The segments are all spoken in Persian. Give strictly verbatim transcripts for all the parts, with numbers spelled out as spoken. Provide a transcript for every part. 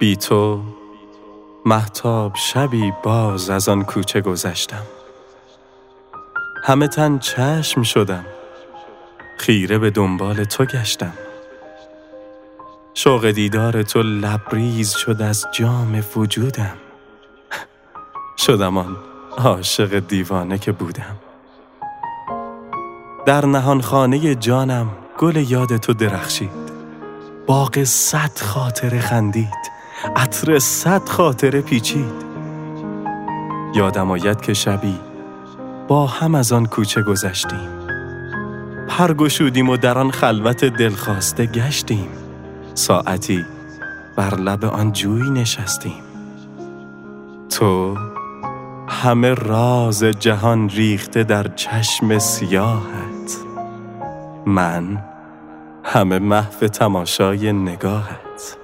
بی تو مهتاب شبی باز از آن کوچه گذشتم. همه تن چشم شدم، خیره به دنبال تو گشتم. شوق دیدار تو لبریز شد از جام وجودم. شدم آن عاشق دیوانه که بودم. در نهان خانه جانم گل یاد تو درخشید. باغ صد خاطره خندید، عطر صد خاطره پیچید. یادم آید که شبی با هم از آن کوچه گذشتیم. پر گشودیم و در آن خلوت دلخواسته گشتیم. ساعتی بر لب آن جوی نشستیم. تو همه راز جهان ریخته در چشم سیاهت، من همه محو تماشای نگاهت.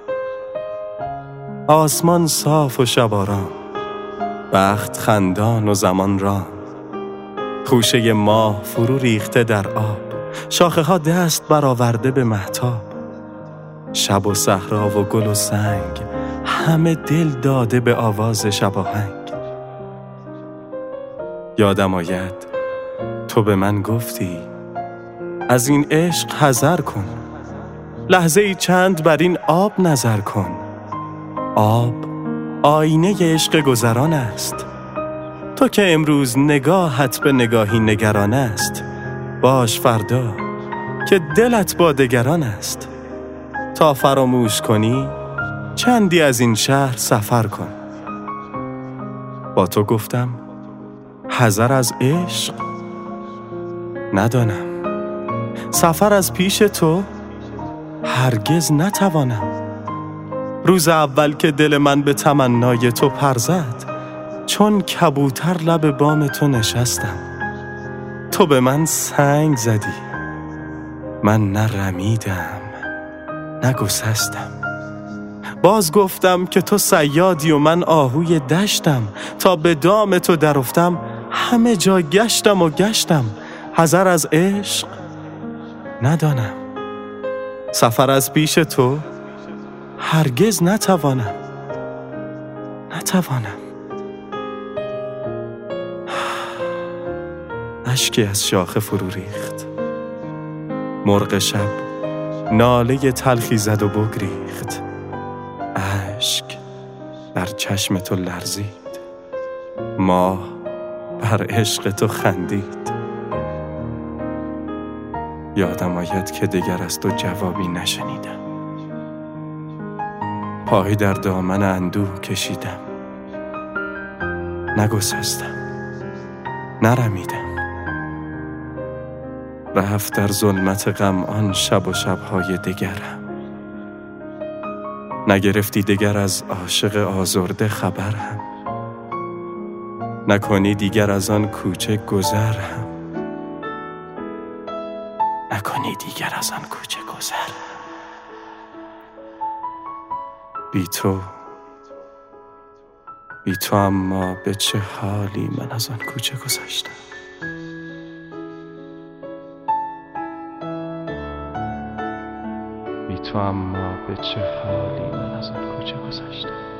آسمان صاف و شب آرام، بخت خندان و زمان رام. خوشه ماه فرو ریخته در آب، شاخه ها دست برآورده به مهتاب. شب و صحرا و گل و سنگ، همه دل داده به آواز شباهنگ. یادم آید تو به من گفتی از این عشق حذر کن. لحظه ای چند بر این آب نظر کن. آب آینه عشق گذران است. تو که امروز نگاهت به نگاهی نگران است، باش فردا که دلت با دگران است. تا فراموش کنی چندی از این شهر سفر کن. با تو گفتم حذر از عشق ندانم. سفر از پیش تو هرگز نتوانم. روز اول که دل من به تمنای تو پر زد، چون کبوتر لب بام تو نشستم. تو به من سنگ زدی، من نه رمیدم نه گسستم. باز گفتم که تو صیادی و من آهوی دشتم. تا به دام تو درافتم، همه جا گشتم و گشتم. حذر از عشق ندانم. سفر از پیش تو هرگز نتوانم نتوانم. اشکی از شاخه فرو ریخت. مرغ شب ناله تلخی زد و بگریخت. اشک در چشم تو لرزید، ماه بر عشق تو خندید. یادم آید که دگر از تو جوابی نشنیدم. پای در دامن اندوه کشیدم، نگسستم نرمیدم. رفت در ظلمت غم آن شب و شبهای دگرم. نگرفتی دگر از عاشق آزرده خبرم. نکنی دیگر از آن کوچه گذرم. نکنی دیگر از آن کوچه گذرم. بی تو بی تو اما به چه حالی من از آن کوچه گذشتم. بی تو اما به چه حالی من از آن کوچه گذشتم.